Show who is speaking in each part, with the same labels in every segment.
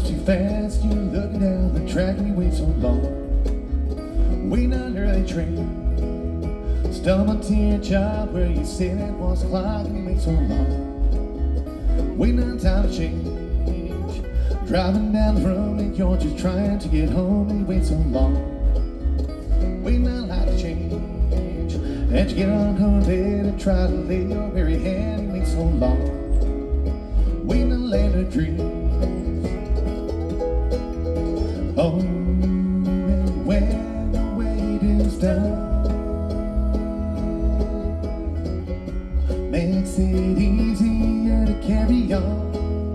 Speaker 1: too fast, you're looking down the track and you wait so long. Waiting under the train, stumbling to your job where you said it was o'clock and you wait so long. Waiting on time to change, driving down the road and you're just trying to get home and you wait so long. Waiting on light to change, and you get on home bed and try to lay your weary hand and you wait so long. Waiting on land of dreams. Oh, and when the wait is done, makes it easier to carry on.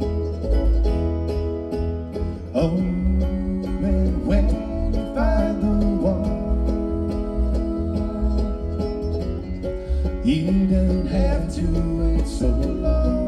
Speaker 1: Oh, and when you find the one, you don't have to wait so long.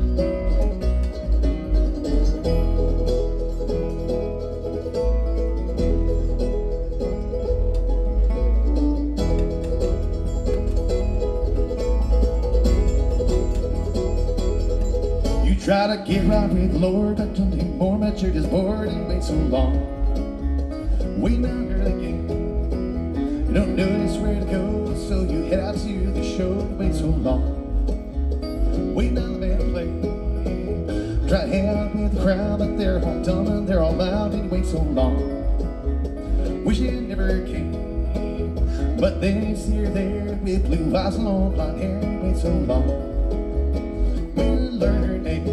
Speaker 1: Try to get right with the Lord, talk to him more, but you're just bored and wait so long. Waiting under the gate, you don't notice where to go, so you head out to the show and wait so long. Waiting on the band to play, try to hang out with the crowd, but they're all dumb and they're all loud and you wait so long. Wish it never came, but then you see her there with blue eyes and long blonde hair and you wait so long. Learn her name.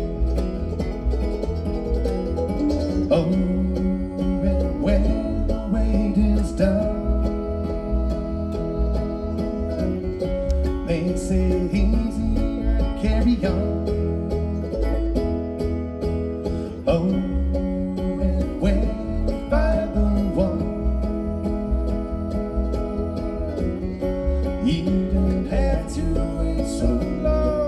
Speaker 1: Oh, and when the wait is done, makes it easier to carry on. Oh, and when you find the one, you don't have to wait so long.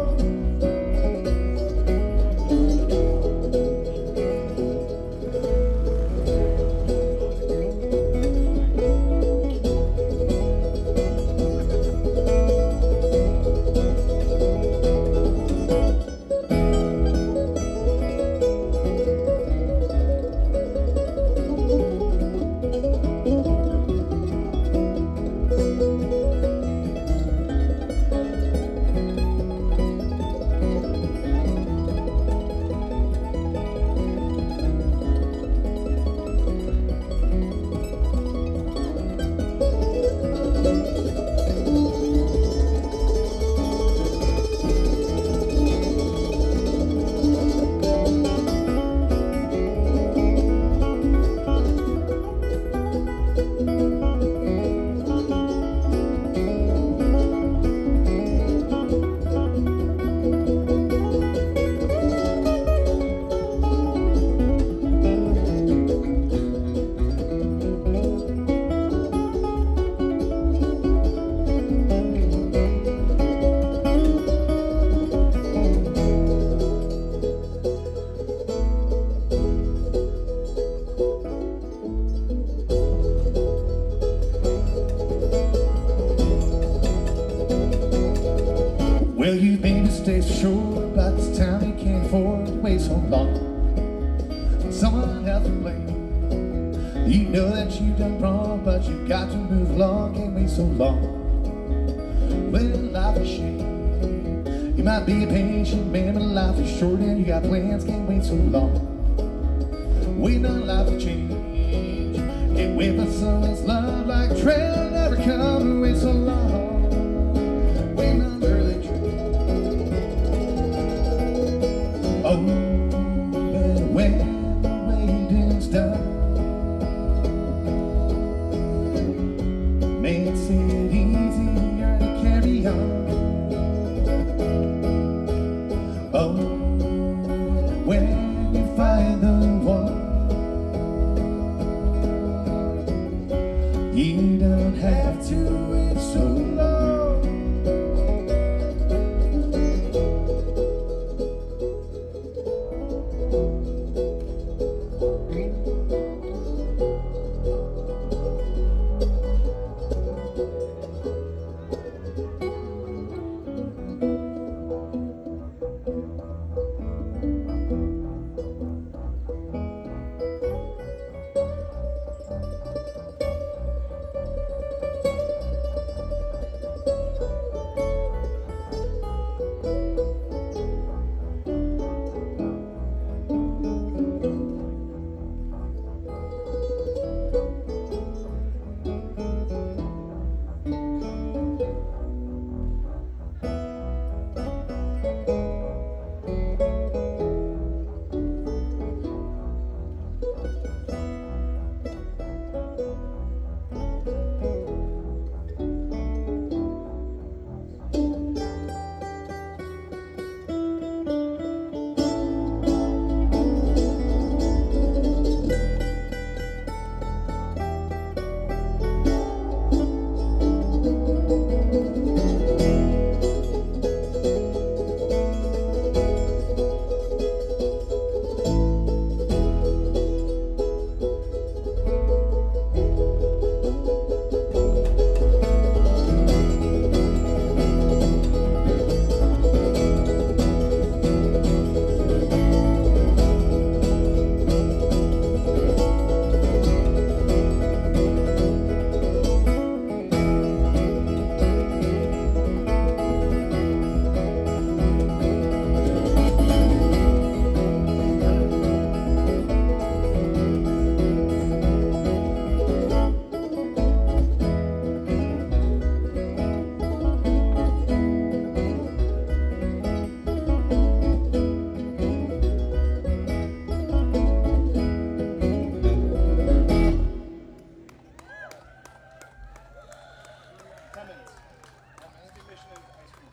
Speaker 1: Well, you've made mistakes for sure, but this time you can't afford to wait so long. Someone else to blame. You know that you've done wrong, but you've got to move along, can't wait so long. Well, life is shame. You might be a patient man, but life is short and you got plans, can't wait so long. Waiting on life to change. Can't wait for someone's love like a trail never come and wait so long. Waiting on early dreams. Oh, but when the waiting's done, makes it easier to carry on. Oh, when you find the one, you don't have to wait so long.